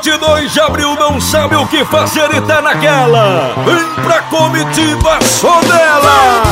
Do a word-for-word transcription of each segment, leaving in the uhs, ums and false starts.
vinte e dois de abril não sabe o que fazer e tá naquela. Vem pra comitiva só dela.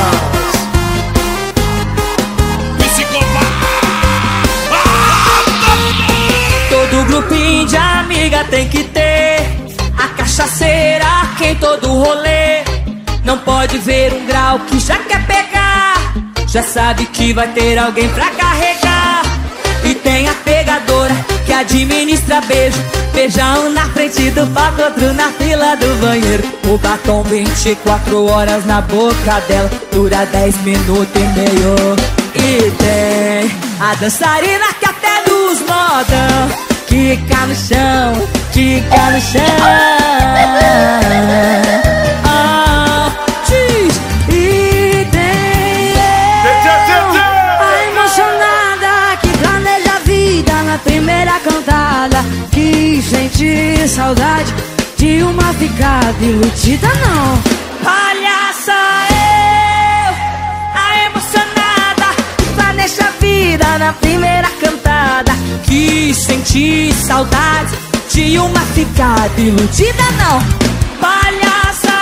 Todo grupinho de amiga tem que ter a cachaceira que em todo rolê. Não pode ver um grau que já quer pegar, já sabe que vai ter alguém pra carregar. E tem a pegadora que administra beijo, beijão na frente do palco, outro na fila do banheiro. O batom vinte e quatro horas na boca dela, dura dez minutos e meio. E tem a dançarina que até nos modão quica no chão, quica no chão. Oh, diz. E tem a emocionada que planeja a vida na primeira cantada, que sente saudade de uma ficada iludida, não. Olha só eu, a emocionada que planeja a vida na primeira cantada, que senti saudade de uma ficada iludida, não. Palhaça,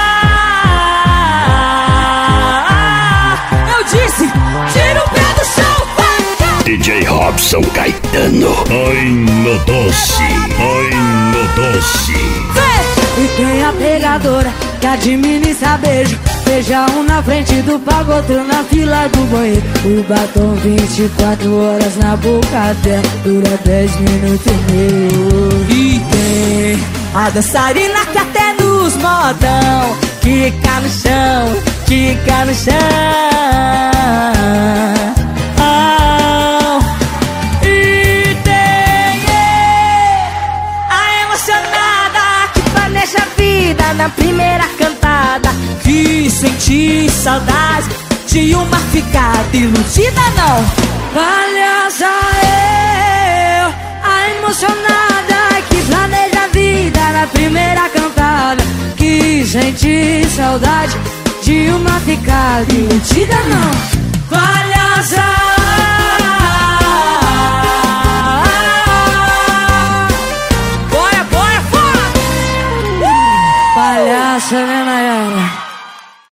eu disse, tira o pé do chão, vai. D J Robson Caetano. Ai no doce, ai no doce. E tem a pegadora que administra beijo, beija um na frente do palco, outro na fila do banheiro. O batom vinte e quatro horas na boca dela, dura dez minutos e meio. E tem a dançarina que até nos modão quica no chão, quica no chão. Oh. E tem a emocionada que planeja a vida na primeira cantada, que senti saudade de uma ficada iludida, não. Palhaça eu, a emocionada que planeja a vida na primeira cantada, que senti saudade de uma ficada iludida, não. Palhaça